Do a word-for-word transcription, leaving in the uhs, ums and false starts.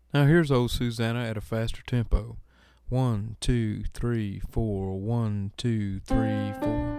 Now here's old Susanna at a faster tempo. One, two, three, four. One, two, three, four.